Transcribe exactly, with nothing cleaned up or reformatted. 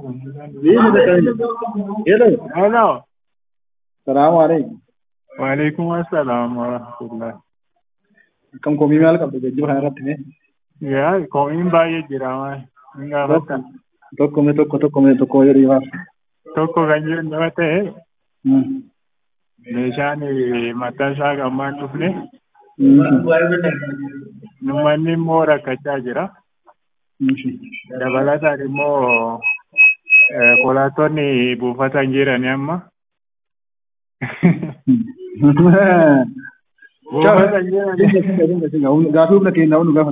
Hello. Hello. Salaam alaikum. Walaikum assalam wa rahmatullah. Kam komii maal qabdu jajjaba kana irratti mee? Yaa komiin baay'ee jira waan hin gaafata. Tokko mee tokko tokko mee tokko jedhee baas. Tokko kan jiru nama ta'e meeshaan mataa isaa gammaan dhufne nummanni immoo rakkachaa jira. Dabalataan immoo kolaattonni buufatan jirani amma. Buufatan jirani. Gaafii humna keenyaa hundi gaafa